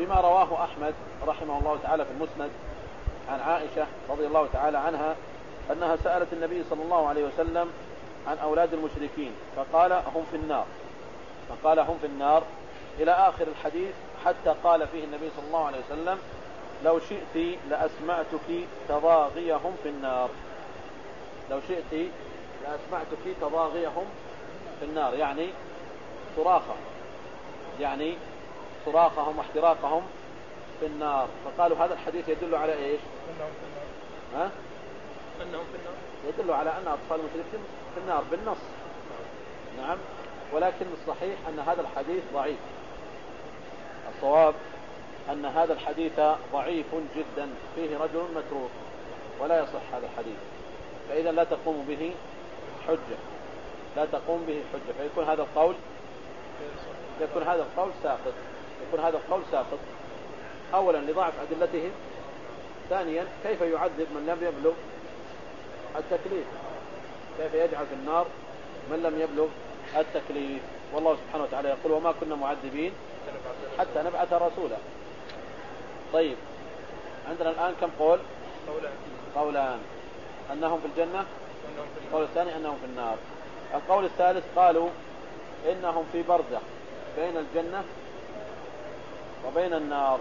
بما رواه أحمد رحمه الله تعالى في المسند عن عائشة رضي الله تعالى عنها أنها سألت النبي صلى الله عليه وسلم عن أولاد المشركين فقال هم في النار إلى آخر الحديث، حتى قال فيه النبي صلى الله عليه وسلم: لو شئت لأسمعتك تضاغيهم في النار. لو شئت لأسمعتك تضاغيهم في النار، يعني صراخهم واحتراقهم في النار. فقالوا هذا الحديث يدل على إيش؟ أنهم في النار، يدل على أن أطفال المشركين في النار بالنص. نعم، ولكن الصحيح أن هذا الحديث ضعيف. الصواب أن هذا الحديث ضعيف جدا، فيه رجل متروك ولا يصح هذا الحديث، فإذا لا تقوم به حجة، فيكون هذا القول ساقط. أولا لضعف أدلتهم، ثانيا كيف يعذب من لم يبلغ التكليف؟ كيف يجعل في النار من لم يبلغ التكليف؟ والله سبحانه وتعالى يقول: وما كنا معذبين حتى نبعث رسولا. طيب، عندنا الآن كم قول؟ قولان: أنهم في الجنة، القول الثاني أنهم في النار. القول الثالث قالوا إنهم في برزخ بين الجنة وبين النار،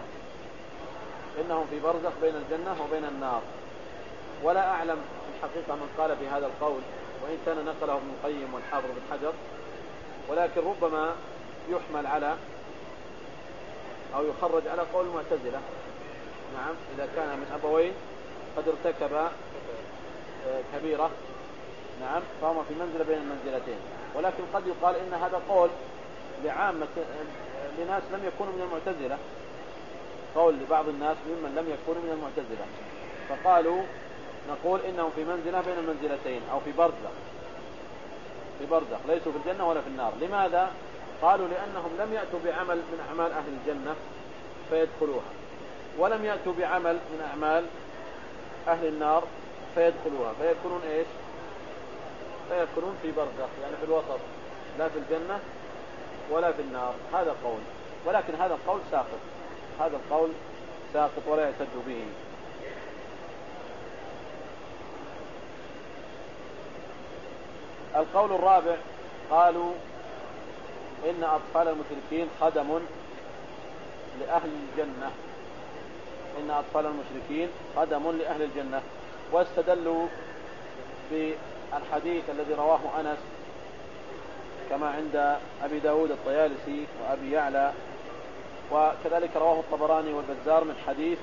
ولا أعلم الحقيقة من قال في هذا القول، وإن كان نقله ابن القيم والحافظ بن حجر، ولكن ربما يحمل على أو يخرج على قول المعتزلة. نعم، إذا كان من أبوين قد ارتكب كبيرة، نعم، فهما في منزلة بين المنزلتين. ولكن قد يقال إن هذا قول لعامة لناس لم يكونوا من المعتزلة، قول لبعض الناس ممن لم يكونوا من المعتزلة، فقالوا نقول إنهم في منزلة بين المنزلتين أو في برزخ، ليسوا في الجنة ولا في النار. لماذا؟ قالوا لأنهم لم يأتوا بعمل من أعمال أهل الجنة فيدخلوها، ولم يأتوا بعمل من أعمال أهل النار فيدخلوها، فيكونون إيش؟ فيكونون في برزخ، يعني في الوسط، لا في الجنة ولا في النار. هذا قول، ولكن هذا القول ساقط ولا يعتد به. القول الرابع قالوا إن أطفال المشركين خدم لأهل الجنة، واستدلوا بالحديث الذي رواه أنس كما عند أبي داود الطيالسي وأبي يعلى، وكذلك رواه الطبراني والبزار من حديث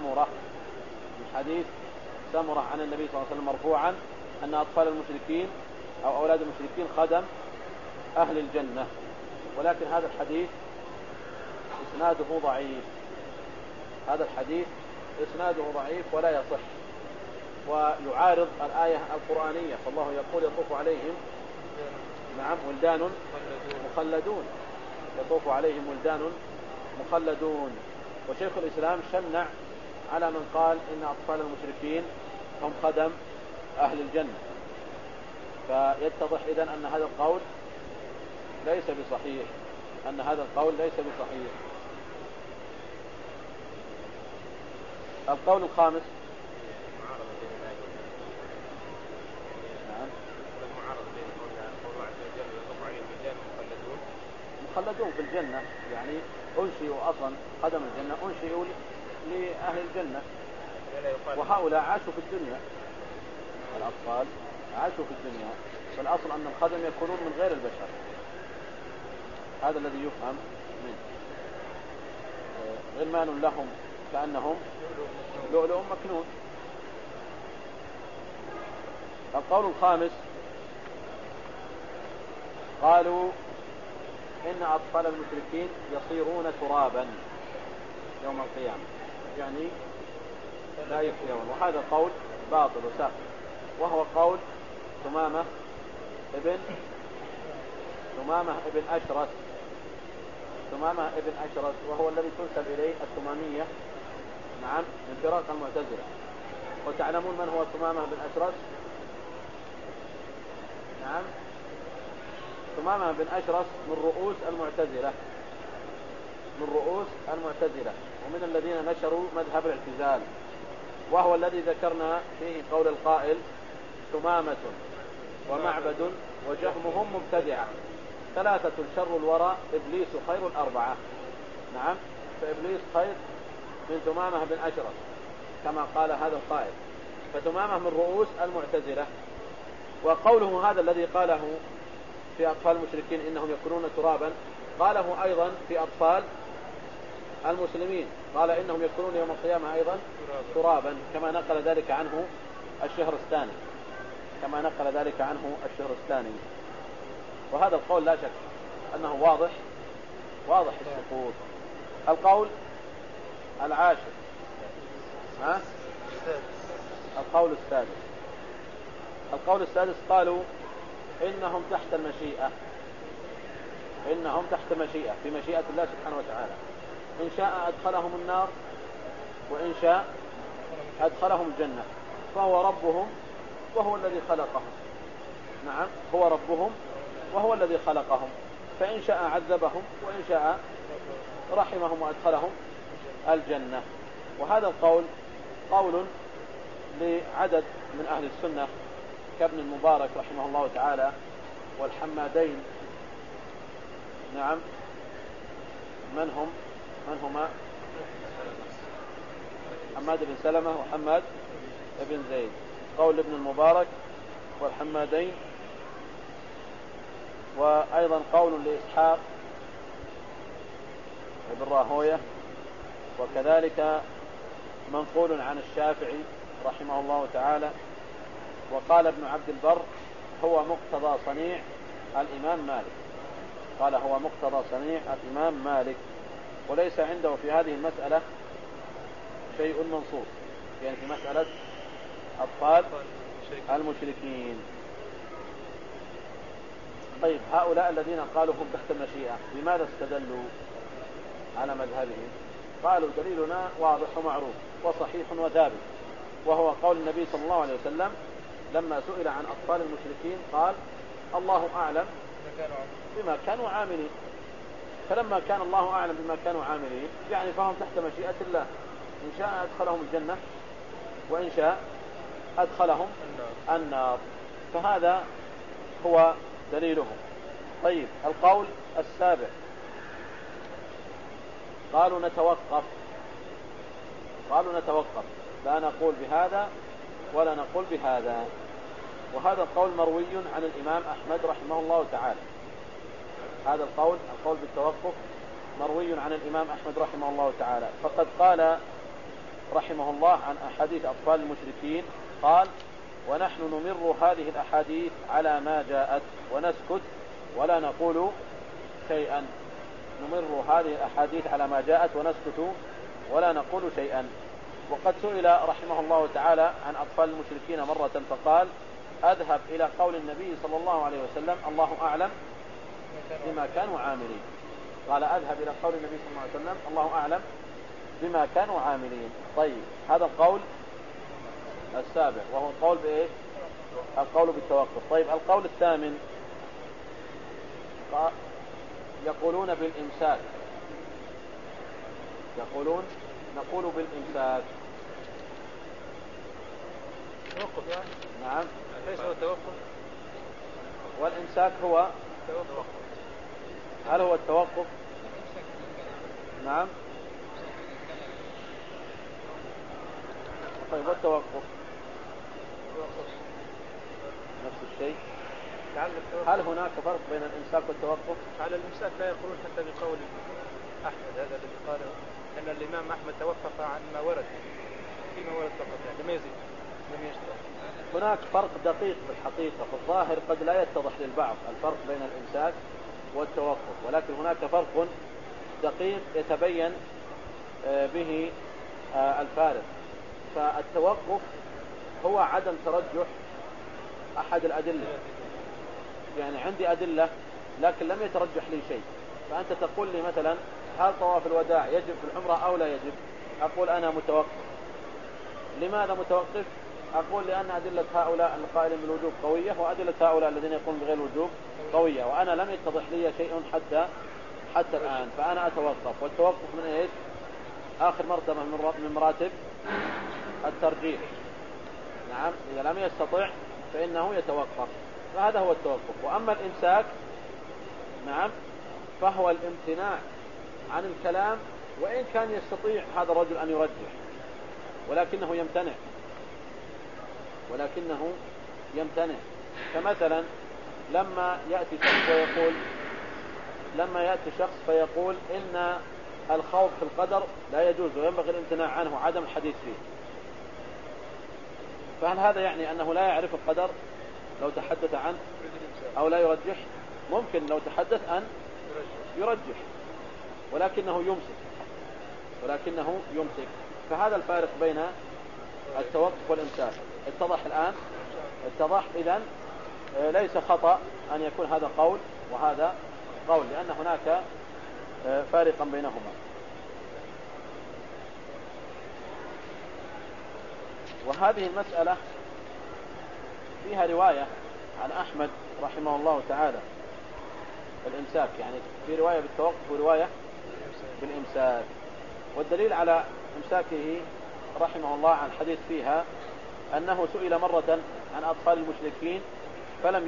سمرة عن النبي صلى الله عليه وسلم مرفوعا أن أطفال المشركين أو أولاد المشركين خدم أهل الجنة. ولكن هذا الحديث إسناده ضعيف ولا يصح، ويعارض الآية القرآنية، فالله يقول: يطوف عليهم ولدان مخلدون. وشيخ الإسلام شنع على من قال إن أطفال المشركين هم خدم أهل الجنة، فيتضح إذن أن هذا القول ليس بصحيح. القول الخامس: مخلدون في الجنة، يعني أنشئوا أصلا خدم الجنة، أنشئوا لأهل الجنة، وهؤلاء عاشوا في الدنيا، الأطفال عاشوا في الدنيا، فالأصل أن الخدم يكونون من غير البشر. هذا الذي يفهم منه. غلمان لهم كأنهم لؤلؤ مكنون. القول الخامس: قالوا إن أطفال المشركين يصيرون ترابا يوم القيامة، يعني لا يحيون، وهذا قول باطل وساقط، وهو قول ثمامة ابن أشرس، وهو الذي تنسب إليه الثمامية، نعم، من فراق المعتزلة. وتعلمون من هو ثمامة بن أشرس؟ نعم، ثمامة بن أشرس من رؤوس المعتزلة، من رؤوس المعتزلة ومن الذين نشروا مذهب الاعتزال، وهو الذي ذكرنا فيه قول القائل ثمامة ومعبد وجهم هم مبتدعة، ثلاثة شر الورى إبليس خير الأربعة. نعم، فإبليس خير من ثمامة بن أشرف كما قال هذا القائل، فثمامة من رؤوس المعتزلة. وقوله هذا الذي قاله في أطفال المشركين إنهم يكونون ترابا، قاله أيضا في أطفال المسلمين، قال إنهم يكونون يوم القيامة أيضا ترابا، كما نقل ذلك عنه الشهرستاني، وهذا القول لا شك أنه واضح السقوط. القول العاشر، القول السادس قالوا إنهم تحت المشيئة، في مشيئة الله سبحانه وتعالى، إن شاء أدخلهم النار وإن شاء أدخلهم الجنة، فهو ربهم وهو الذي خلقهم. نعم، هو ربهم وهو الذي خلقهم، فإن شاء عذبهم وإن شاء رحمهم وأدخلهم الجنة. وهذا القول قول لعدد من أهل السنة كابن المبارك رحمه الله تعالى والحمادين. نعم، من هما حماد بن سلمة وحماد بن زيد، قول ابن المبارك والحمادين. وأيضا قول لإسحاق بن راهوية، وكذلك منقول عن الشافعي رحمه الله تعالى. وقال ابن عبد البر هو مقتضى صنيع الإمام مالك، وليس عنده في هذه المسألة شيء منصوص، يعني في مسألة أطفال المشركين. طيب، هؤلاء الذين قالوا هم تحت المشيئة بماذا استدلوا على مذهبهم؟ قالوا دليلنا واضح ومعروف وصحيح وثابت، وهو قول النبي صلى الله عليه وسلم لما سئل عن أطفال المشركين قال الله أعلم بما كانوا عاملين. فلما كان الله أعلم بما كانوا عاملين يعني فهم تحت مشيئة الله، إن شاء أدخلهم الجنة وإن شاء أدخلهم النار، فهذا هو دليلهم. طيب، القول السابع قالوا نتوقف لا نقول بهذا ولا نقول بهذا. وهذا القول مروي عن الإمام أحمد رحمه الله تعالى، هذا القول بالتوقف مروي عن الإمام أحمد رحمه الله تعالى، فقد قال رحمه الله عن أحاديث أطفال المشركين قال ونحن نمر هذه الأحاديث على ما جاءت ونسكت ولا نقول شيئا. نمر هذه الأحاديث على ما جاءت ونسكت ولا نقول شيئا. وقد سئل رحمه الله تعالى عن أطفال المشركين مرة فقال أذهب إلى قول النبي صلى الله عليه وسلم الله أعلم بما كانوا عاملين. قال أذهب إلى قول النبي صلى الله عليه وسلم الله أعلم بما كانوا عاملين. طيب، هذا القول السابع وهو القول بإيه؟ القول بالتوقف. طيب، القول الثامن يقولون بالإمساك، نقول بالإمساك. توقف يعني؟ نعم. ليس هو التوقف؟ والإمساك هو توقف. هل هو التوقف؟ نعم. طيب، والتوقف نفس الشيء. هل هناك فرق بين الإمساك والتوقف؟ على الإمساك لا يقولون حتى بقول أحمد، هذا الذي قاله أن الإمام أحمد توقف عن ما ورد فيما ورد فقط، يعني لم يزيد لم يشتغل. هناك فرق دقيق بالحقيقة، في الظاهر قد لا يتضح للبعض الفرق بين الإمساك والتوقف، ولكن هناك فرق دقيق يتبين به الفارق. فالتوقف هو عدم ترجح أحد الأدلة، يعني عندي أدلة لكن لم يترجح لي شيء، فأنت تقول لي مثلا هل طواف الوداع يجب في العمرة أو لا يجب؟ أقول أنا متوقف. لماذا متوقف؟ أقول لأن أدلة هؤلاء القائلين بالوجوب قوية وأدلة هؤلاء الذين يقولون بغير الوجوب قوية، وأنا لم يتضح لي شيء حتى الآن فأنا أتوقف. والتوقف من إيش؟ آخر مرتبة من مراتب الترجيح. نعم، إذا لم يستطع فإنه يتوقف، فهذا هو التوقف. وأما الإمساك نعم فهو الامتناع عن الكلام، وإن كان يستطيع هذا الرجل أن يرجح ولكنه يمتنع. فمثلا لما يأتي شخص فيقول إن الخوض في القدر لا يجوز وينبغي الامتناع عنه وعدم الحديث فيه، فهل هذا يعني أنه لا يعرف القدر لو تحدث عنه أو لا يرجح؟ ممكن لو تحدث أن يرجح ولكنه يمسك. فهذا الفارق بين التوقف والإمساك. اتضح الآن؟ اتضح. إذن ليس خطأ أن يكون هذا قول وهذا قول، لأن هناك فارقا بينهما. وهذه المسألة فيها رواية عن أحمد رحمه الله تعالى الإمساك، يعني في رواية بالتوقف ورواية بالإمساك. والدليل على إمساكه رحمه الله عن الحديث فيها أنه سئل مرة عن أطفال المشركين فلم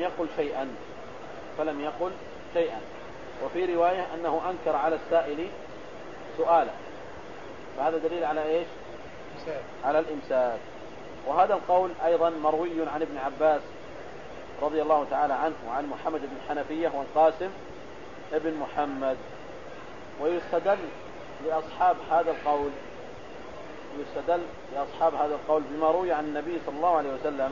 يقل شيئا، وفي رواية أنه أنكر على السائل سؤالا، فهذا دليل على إيش؟ على الإمساك. وهذا القول أيضا مروي عن ابن عباس رضي الله تعالى عنه وعن محمد بن حنفية والقاسم ابن محمد. ويستدل لأصحاب هذا القول بما روي عن النبي صلى الله عليه وسلم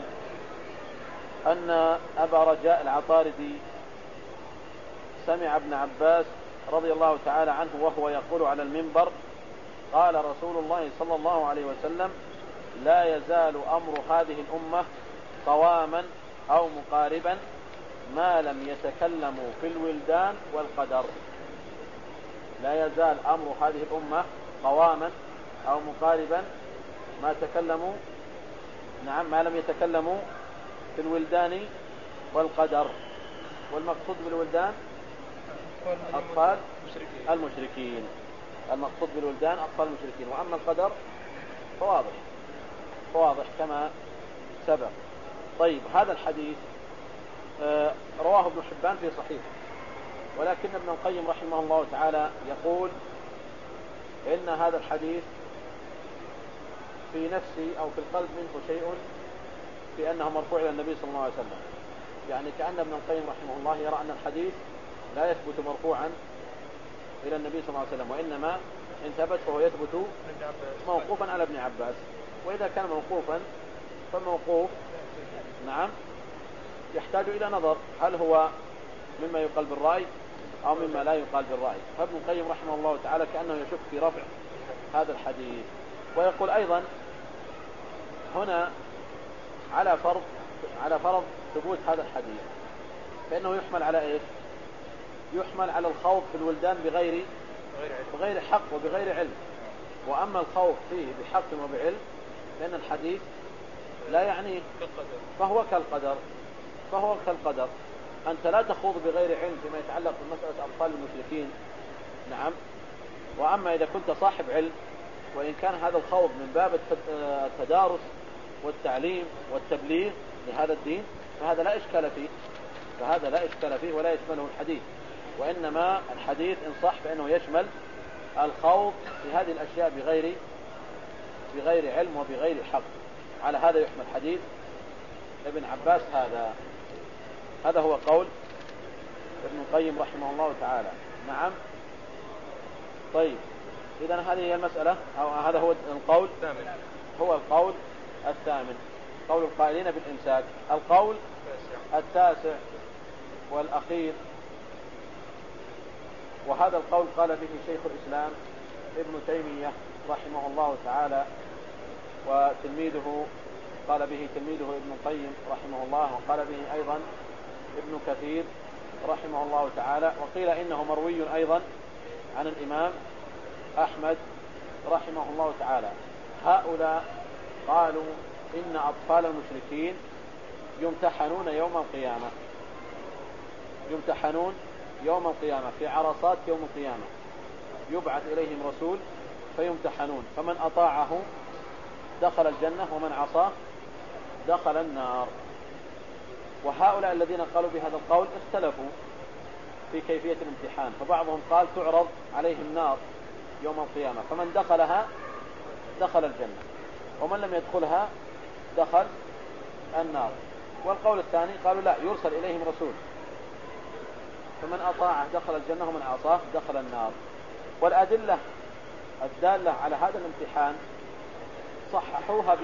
أن أبا رجاء العطاردي سمع ابن عباس رضي الله تعالى عنه وهو يقول على المنبر: قال رسول الله صلى الله عليه وسلم: لا يزال أمر هذه الأمة قواما أو مقاربا ما لم يتكلموا في الولدان والقدر. لا يزال أمر هذه الأمة قواما أو مقاربا ما لم يتكلموا في الولدان والقدر. والمقصود بالولدان أطفال المشركين. المقصود بالولدان أطفال المشركين. وأما القدر فواضح كما سبق. طيب، هذا الحديث رواه ابن حبان في صحيح، ولكن ابن القيم رحمه الله تعالى يقول إن هذا الحديث في نفسي أو في القلب منه شيء في أنه مرفوع إلى النبي صلى الله عليه وسلم. يعني كأن ابن القيم رحمه الله يرى أن الحديث لا يثبت مرفوعا إلى النبي صلى الله عليه وسلم، وإنما إن ثبت فهو يثبت موقوفا على ابن عباس. وإذا كان موقوفا فالموقوف يحتاج إلى نظر، هل هو مما يقال بالرأي أو مما لا يقال بالرأي. فابن القيم رحمه الله تعالى كأنه يشك في رفع هذا الحديث. ويقول أيضا هنا على فرض ثبوت هذا الحديث، فإنه يحمل على إيش؟ يحمل على الخوف في الولدان بغير حق وبغير علم. وأما الخوف فيه بحق وبعلم لأن الحديث لا يعنيه، فهو كالقدر. أنت لا تخوض بغير علم فيما يتعلق بمسألة أطفال المشركين. وأما إذا كنت صاحب علم، وإن كان هذا الخوض من باب التدارس والتعليم والتبليغ لهذا الدين فهذا لا إشكال فيه ولا يشمله الحديث. وإنما الحديث إن صح فإنه يشمل الخوض في هذه الأشياء بغير علم وبغير حق. على هذا يحمل حديث ابن عباس. هذا هو قول ابن القيم رحمه الله تعالى. نعم. طيب، إذن هذه هي المسألة، أو هذا هو القول الثامن، قول القائلين بالإمساك. القول التاسع والأخير، وهذا القول قال به شيخ الإسلام ابن تيمية رحمه الله تعالى، وتلميذه قال به تلميذه ابن القيم رحمه الله، وقال به أيضا ابن كثير رحمه الله تعالى. وقيل إنه مروي أيضا عن الإمام أحمد رحمه الله تعالى. هؤلاء قالوا إن أطفال المشركين يمتحنون يوم القيامة في عرصات يوم القيامة يبعث إليهم رسول فيمتحنون، فمن أطاعه دخل الجنة ومن عصاه دخل النار. وهؤلاء الذين قالوا بهذا القول اختلفوا في كيفية الامتحان، فبعضهم قال تعرض عليهم نار يوم القيامة فمن دخلها دخل الجنة ومن لم يدخلها دخل النار. والقول الثاني قالوا لا، يرسل إليهم رسول فمن أطاعه دخل الجنة ومن عصاه دخل النار. والأدلة الدالة على هذا الامتحان صححوها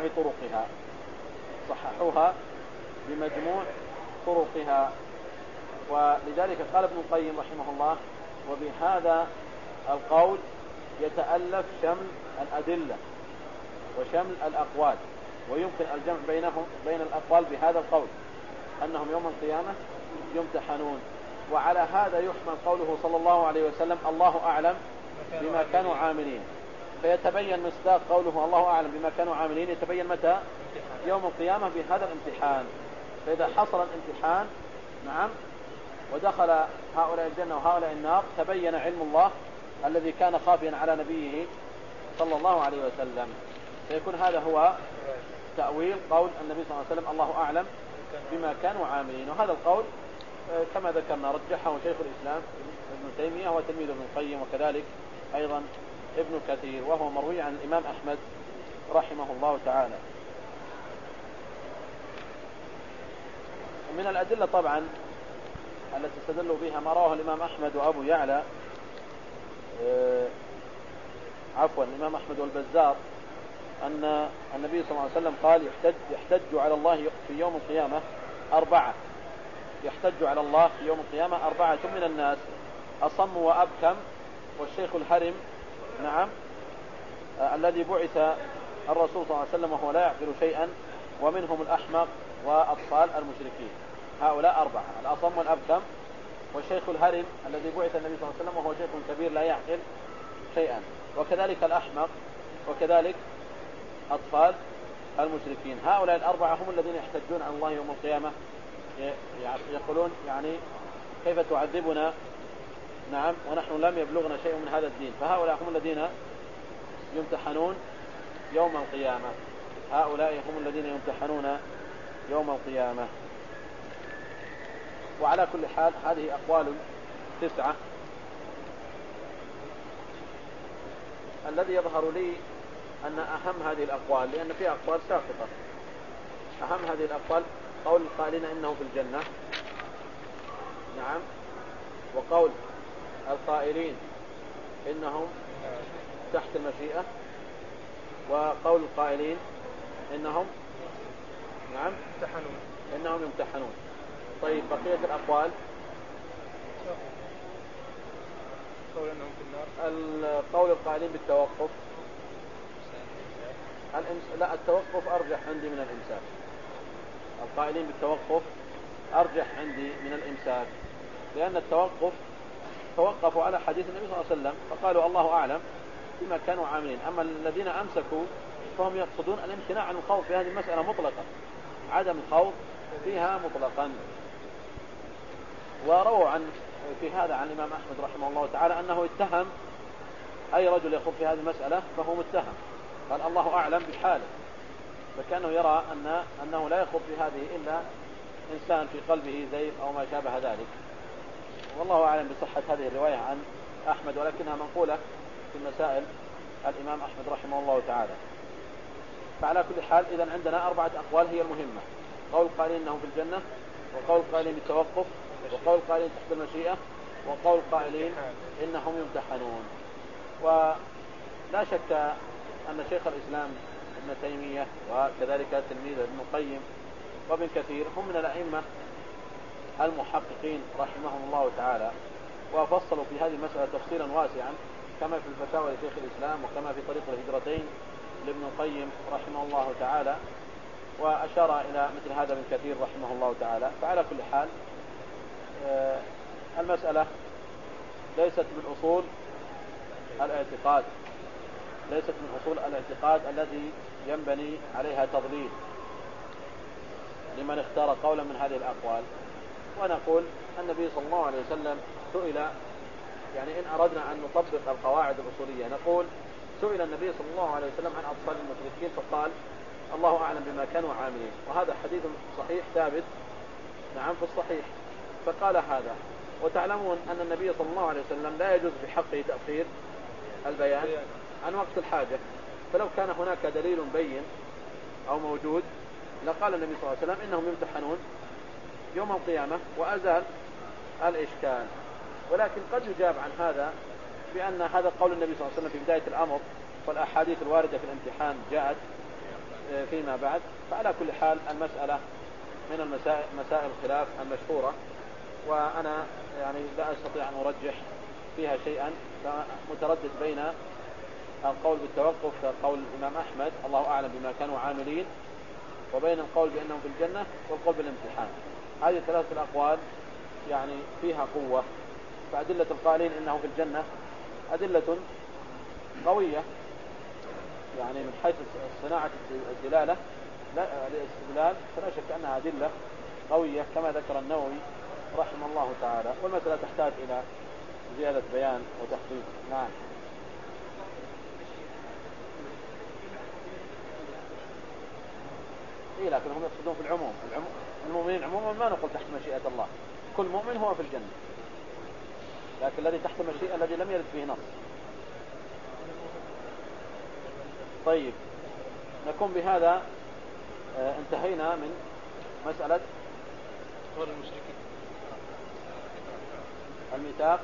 بمجموع طرقها. ولذلك قال ابن القيم رحمه الله: وبهذا القول يتألف شمل الأدلة وشمل الأقوال، ويمكن الجمع بين الأقوال بهذا القول أنهم يوم القيامة يمتحنون. وعلى هذا يحمل قوله صلى الله عليه وسلم: الله أعلم بما كانوا عاملين، فيتبين مصداق قوله الله أعلم بما كانوا عاملين يتبين متى؟ يوم القيامة بهذا الامتحان. فإذا حصل الامتحان نعم ودخل هؤلاء الجنة وهؤلاء النار تبين علم الله الذي كان خافيا على نبيه صلى الله عليه وسلم. فيكون هذا هو تأويل قول النبي صلى الله عليه وسلم: الله أعلم بما كانوا عاملين. وهذا القول كما ذكرنا رجحه شيخ الإسلام ابن تيمية وتلميذ ابن القيم، وكذلك أيضا ابن كثير، وهو مروي عن الإمام أحمد رحمه الله تعالى. من الأدلة طبعا التي استدلوا بها ما رواه الإمام أحمد وأبو يعلى الإمام أحمد والبزار أن النبي صلى الله عليه وسلم قال: يحتج على الله في يوم القيامة أربعة، يحتج على الله في يوم القيامة 4 من الناس: أصم وأبكم، والشيخ الهرم نعم الذي بعث الرسول صلى الله عليه وسلم وهو لا يعقل شيئا، ومنهم الأحمق وأطفال المشركين. هؤلاء 4: الأصم والأبكم والشيخ الهرم الذي بعث النبي صلى الله عليه وسلم وهو شيخ كبير لا يعقل شيئا، وكذلك الأحمق، وكذلك أطفال المشركين. هؤلاء 4 هم الذين يحتجون على الله يوم القيامة، يقولون يعني كيف تعذبنا نعم ونحن لم يبلغنا شيء من هذا الدين. فهؤلاء هم الذين يمتحنون يوم القيامة، هؤلاء هم الذين يمتحنون يوم القيامة. وعلى كل حال هذه أقوال 9. الذي يظهر لي أن أهم هذه الأقوال، لأن فيها أقوال ساقطة، أهم هذه الأقوال قول القائلين إنه في الجنة نعم، وقول القائلين إنهم تحت المشيئة، وقول القائلين إنهم نعم إنهم يمتحنون. طيب بقية الأقوال قول القائلين بالتوقف، لا التوقف أرجح عندي من الإمساك. القائلين بالتوقف أرجح عندي من الإمساك، لأن التوقف توقفوا على حديث النبي صلى الله عليه وسلم فقالوا الله أعلم بما كانوا عاملين. أما الذين أمسكوا فهم يقصدون الامتناع عن الخوض في هذه المسألة مطلقا، عدم الخوض فيها مطلقا. ورووا في هذا عن الإمام أحمد رحمه الله تعالى أنه اتهم أي رجل يخوض في هذه المسألة فهو متهم، قال الله أعلم بحاله، فكانه يرى أنه لا يخوض في هذه إلا إنسان في قلبه زيغ أو ما شابه ذلك. والله أعلم بصحة هذه الرواية عن أحمد، ولكنها منقولة في مسائل الإمام أحمد رحمه الله تعالى. فعلى كل حال إذن عندنا 4 أقوال هي المهمة: قول قائلين إنهم في الجنة، وقول قائلين بالتوقف، وقول قائلين تحت المشيئة، وقول قائلين إنهم يمتحنون. ولا شك أن شيخ الإسلام ابن تيمية وكذلك تلميذ ابن القيم وابن كثير هم من الأئمة المحققين رحمهم الله تعالى، وفصلوا في هذه المسألة تفصيلا واسعا كما في الفتاوى لشيخ الإسلام وكما في طريق الهجرتين لابن القيم رحمه الله تعالى، وأشار إلى مثل هذا ابن كثير رحمه الله تعالى. فعلى كل حال المسألة ليست من أصول الاعتقاد، ليست من أصول الاعتقاد الذي ينبني عليها تضليل لمن اختار قولا من هذه الأقوال. ونقول النبي صلى الله عليه وسلم سئل، يعني إن أردنا أن نطبق القواعد الأصولية نقول سئل النبي صلى الله عليه وسلم عن أطفال المشركين فقال الله أعلم بما كانوا عاملين، وهذا حديث صحيح ثابت نعم في الصحيح. فقال هذا، وتعلمون أن النبي صلى الله عليه وسلم لا يجوز في حقه تأخير البيان عن وقت الحاجة، فلو كان هناك دليل بين أو موجود لقال النبي صلى الله عليه وسلم إنهم يمتحنون يوم القيامة وأزال الإشكال. ولكن قد يجاب عن هذا بأن هذا قول النبي صلى الله عليه وسلم في بداية الأمر، والأحاديث الواردة في الامتحان جاءت فيما بعد. فعلى كل حال المسألة من مسائل الخلاف المشهورة، وأنا يعني لا أستطيع أن أرجح فيها شيئا، فمتردد بين القول بالتوقف كقول الإمام أحمد الله أعلم بما كانوا عاملين، وبين القول بأنهم في الجنة والقول بالامتحان. هذه ثلاثة الأقوال يعني فيها قوة، فأدلة القائلين إنه في الجنة أدلة قوية، يعني من حيث صناعة الدلالة الاستدلال فلا شك أنها أدلة قوية كما ذكر النووي رحمه الله تعالى، والمسألة تحتاج إلى زيادة بيان وتحقيق. نعم. إيه لكن هم يقصدون في العموم، المؤمنين عموما ما نقول تحت مشيئة الله، كل مؤمن هو في الجنة، لكن الذي تحت مشيئة الذي لم يرد فيه نص. طيب نكون بهذا انتهينا من مسألة الميثاق.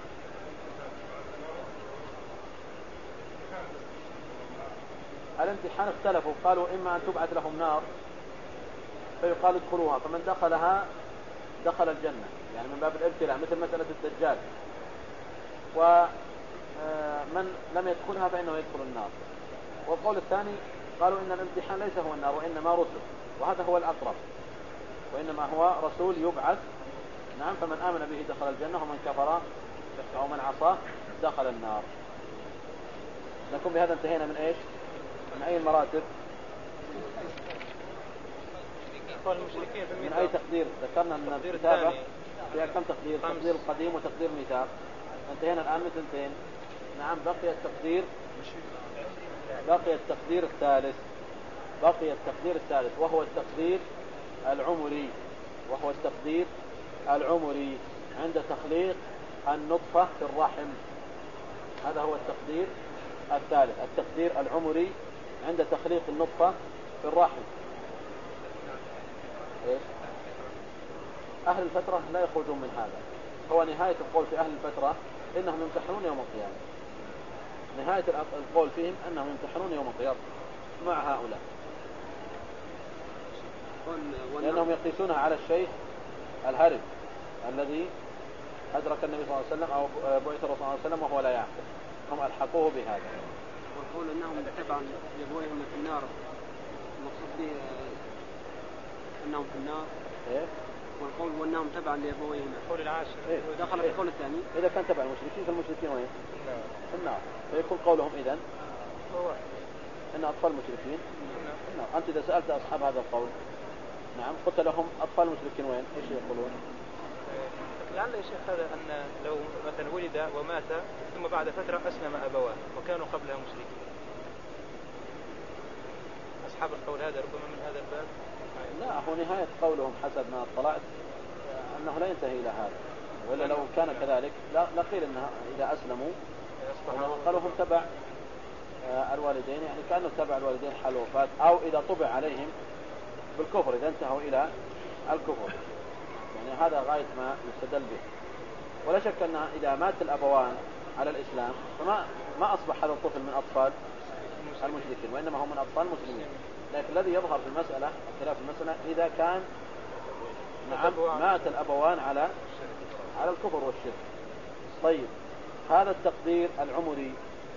الامتحان اختلفوا، قالوا إما أن تبعث لهم نار فيقال ادخلوها، فمن دخلها دخل الجنة، يعني من باب الابتلاء مثل مسألة الدجال، ومن لم يدخلها فإنه يدخل النار. والقول الثاني قالوا إن الامتحان ليس هو النار وإنما رسل، وهذا هو الأقرب، وإنما هو رسول يبعث نعم، فمن آمن به دخل الجنة ومن كفر أو من عصاه دخل النار. نكون بهذا انتهينا من إيش؟ من أي المراتب؟ من أي تقدير؟ ذكرنا أن الكتابة فيها كم تقدير؟ تقدير القديم وتقدير ميثاق. انتهينا الآن من ثنتين. نعم بقي التقدير الثالث، وهو التقدير العمري، عند تخليق النطفة في الرحم. هذا هو التقدير الثالث، التقدير العمري عند تخليق النطفة في الرحم. إيش؟ أهل الفترة لا يخرجون من هذا، هو نهاية القول في أهل الفترة إنهم يمتحنون يوم القيامة، نهاية القول فيهم أنهم يمتحنون يوم القيامة مع هؤلاء، لأنهم يقيسونها على الشيء الهرب الذي أدرك النبي صلى الله عليه وسلم أو بعث الرسول صلى الله عليه وسلم وهو لا يعقل، هم ألحقوه بهذا. والقول أنهم تبعا لأبويهم في النار، المقصود به أنهم في النار. إيه؟ والقول وأنهم تبعا لأبويهم القول العاشر إيه؟ دخل في القول الثاني. إذا كان تبع المشركين فالمشركين وين؟ في النار. فيكون قولهم إذن إن أطفال المشركين في النار. أنت إذا سألت أصحاب هذا القول نعم قلت لهم أطفال المشركين وين؟ إيش يقولون؟ لعل يا شيخ هذا أن لو مثلا ولد ومات ثم بعد فترة أسلم أبواه وكانوا قبلها مشركين، أصحاب القول هذا ربما من هذا الباب. لا، هو نهاية قولهم حسب ما اطلعت أنه لا ينتهي إلى هذا، ولا لو كان كذلك لا قيل أنها إذا أسلموا قالوا هم تبع الوالدين، يعني كأنه تبع الوالدين حال وفاة، أو إذا طبع عليهم بالكفر إذا انتهوا إلى الكفر، يعني هذا غاية ما يستدل به. ولا شك أن إذا مات الأبوان على الإسلام فما أصبح هذا الطفل من أطفال المشركين، وإنما هو من أطفال المسلمين. لكن الذي يظهر في المسألة خلاف المسألة إذا كان مات الأبوان على الكفر والشرك. طيب هذا التقدير العمري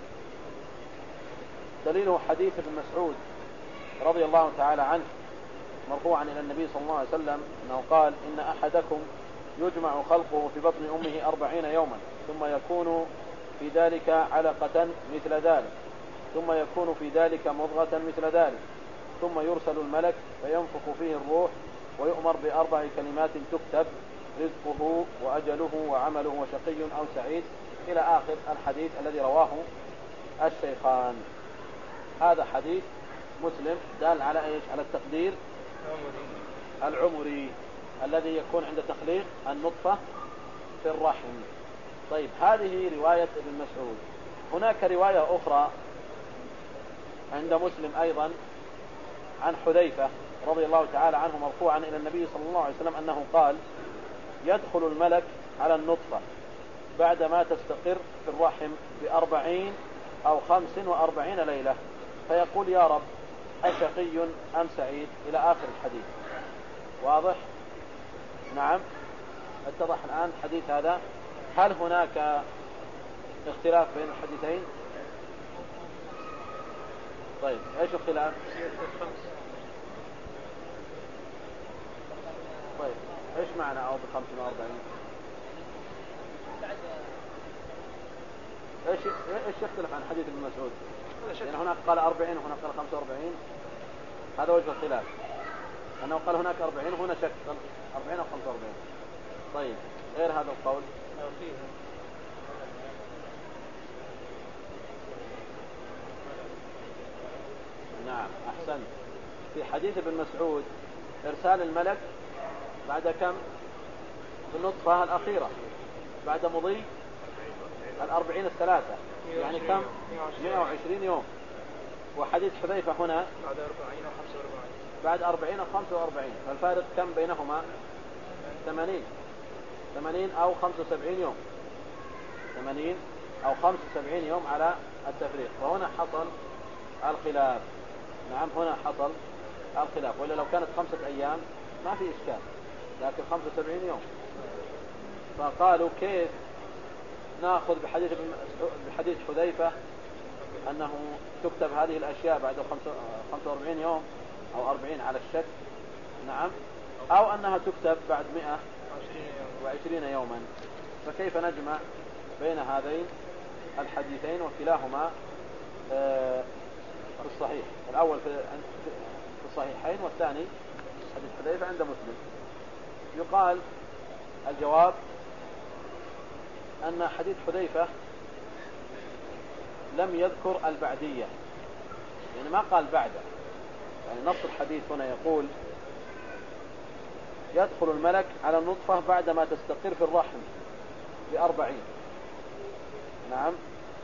دليله حديث ابن مسعود رضي الله تعالى عنه مرفوعا إلى النبي صلى الله عليه وسلم أنه قال إن أحدكم يجمع خلقه في بطن أمه 40 يوما ثم يكون في ذلك علقة مثل ذلك ثم يكون في ذلك مضغة مثل ذلك ثم يرسل الملك فينفخ فيه الروح ويؤمر ب4 كلمات تكتب رزقه وأجله وعمله وشقي أو سعيد إلى آخر الحديث الذي رواه الشيخان. هذا حديث مسلم دال على إيش؟ على التقدير العمري الذي يكون عند تخليق النطفة في الرحم. طيب هذه رواية ابن مسعود. هناك رواية أخرى عند مسلم أيضا عن حذيفة رضي الله تعالى عنه مرفوعا إلى النبي صلى الله عليه وسلم أنه قال: يدخل الملك على النطفة بعدما تستقر في الرحم ب40 أو 45 ليلة فيقول: يا رب أشقي أم سعيد؟ إلى آخر الحديث. واضح؟ نعم، اتضح الآن الحديث هذا. هل هناك اختلاف بين الحديثين؟ طيب ايش الخلاف؟ طيب ايش معنى او ب45؟ ايش يختلف عن حديث ابن مسعود؟ لأن هناك قال 40 وهناك قال 45. هذا وجه الخلاف، أنه قال هناك 40 وهنا شك 40 أو 45. طيب غير هذا القول نعم أحسن. في حديث ابن مسعود إرسال الملك بعد كم؟ في النطفة الأخيرة بعد مضي 40 الثلاثة، يعني كم؟ 120 يوم. وحديث حذيفة هنا بعد 40 أو 45. بعد 40 أو 45، فالفارق كم بينهما؟ 80 أو 75 يوم، 80 أو 75 يوم على التفريق. وهنا حصل الخلاف. نعم هنا حصل الخلاف، وإلا لو كانت 5 أيام ما في إشكال، لكن 75 يوم. فقالوا كيف نأخذ بحديث حذيفة أنه تكتب هذه الأشياء بعد 45 يوم أو 40 على الشك، نعم، أو أنها تكتب بعد 120 يوما. فكيف نجمع بين هذين الحديثين وكلاهما في الصحيح؟ الأول في الصحيحين والثاني حديث حذيفة عند مسلم. يقال الجواب أن حديث حذيفة لم يذكر البعدية، يعني ما قال بعده. يعني نص الحديث هنا يقول: يدخل الملك على النطفة بعدما تستقر في الرحم ب40. نعم،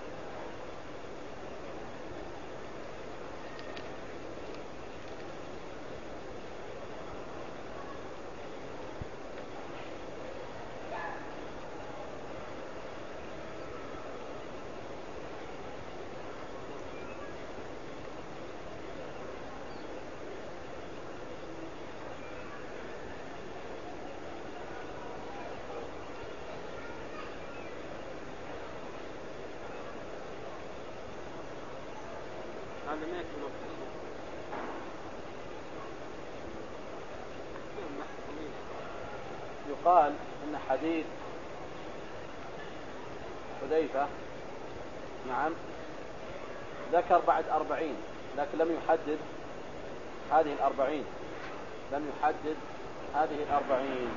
يقال إن حديث حذيفة نعم ذكر بعد 40، لكن لم يحدد هذه 40، لم يحدد هذه 40.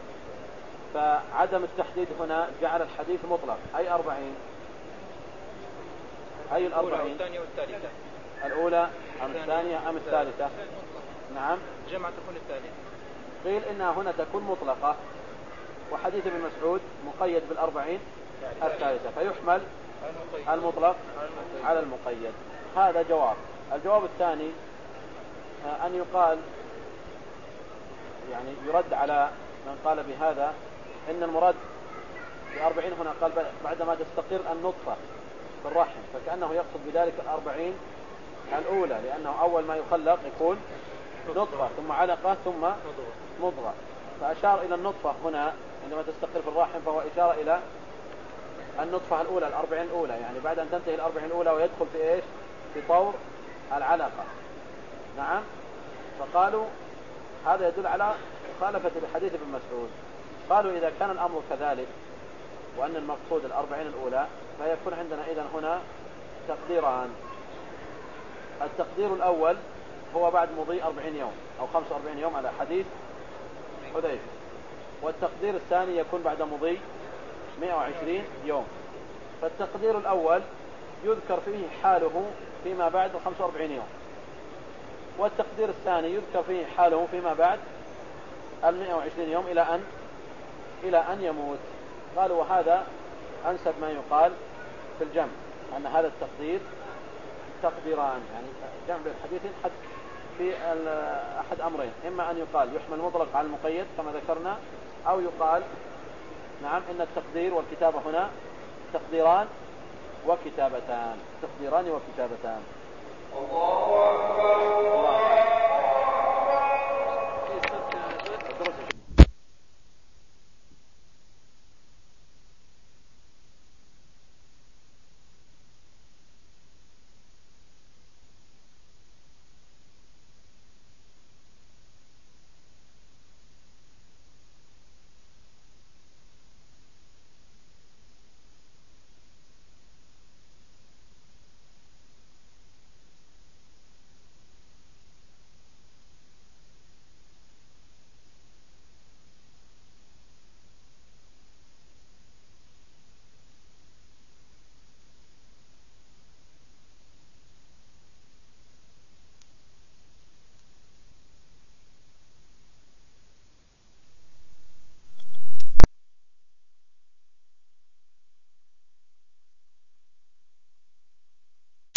فعدم التحديد هنا جعل الحديث مطلق. أي 40؟ أي 40؟ الثانية والثالثة. الأولى أم الثانية أم الثالثة؟ نعم، جمع تكون الثالثة. قيل إنها هنا تكون مطلقة، وحديث ابن مسعود مقيد بال40 الثالثة، فيحمل المطلق على المقيد. هذا جواب. الجواب الثاني أن يقال، يعني يرد على من قال بهذا، إن المراد ب40 هنا قال بعدما تستقر النطفة في الرحم، فكأنه يقصد بذلك 40 الأولى، لأنه أول ما يخلق يكون نطفة ثم علقة ثم مضغة. فأشار إلى النطفة هنا عندما تستقر في الرحم، فهو إشارة إلى النطفة الأولى 40 الأولى، يعني بعد أن تنتهي 40 الأولى ويدخل في إيش؟ في طور العلقة. نعم، فقالوا هذا يدل على مخالفة لحديث ابن مسعود. قالوا إذا كان الأمر كذلك وأن المقصود 40 الأولى، فيكون عندنا إذن هنا تقديران. التقدير الأول هو بعد مضي 40 يوم أو 45 يوم على حديث حذيفة، والتقدير الثاني يكون بعد مضي 120 يوم. فالتقدير الأول يذكر فيه حاله فيما بعد 45 يوم، والتقدير الثاني يذكر فيه حاله فيما بعد 120 يوم إلى أن يموت. قالوا وهذا أنسب ما يقال في الجمع، أن هذا التقدير تقديران، يعني جمع بالحديثين حد في أحد أمرين، إما أن يقال يحمل مطلق على المقيد كما ذكرنا، أو يقال نعم إن التقدير والكتابة هنا تقديران وكتابتان. الله أكبر.